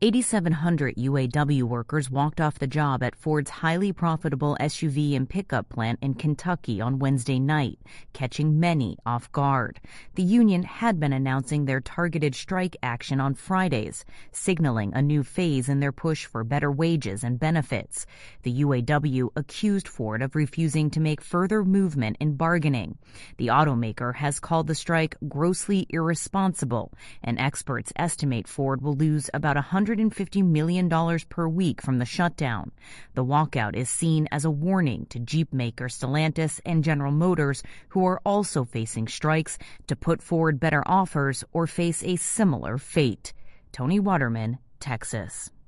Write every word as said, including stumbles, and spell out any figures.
eighty-seven hundred U A W workers walked off the job at Ford's highly profitable S U V and pickup plant in Kentucky on Wednesday night, catching many off guard. The union had been announcing their targeted strike action on Fridays, signaling a new phase in their push for better wages and benefits. The U A W accused Ford of refusing to make further movement in bargaining. The automaker has called the strike grossly irresponsible, and experts estimate Ford will lose about one hundred fifty million dollars per week from the shutdown. The walkout is seen as a warning to Jeep maker Stellantis and General Motors, who are also facing strikes, to put forward better offers or face a similar fate. Tony Waterman, Texas.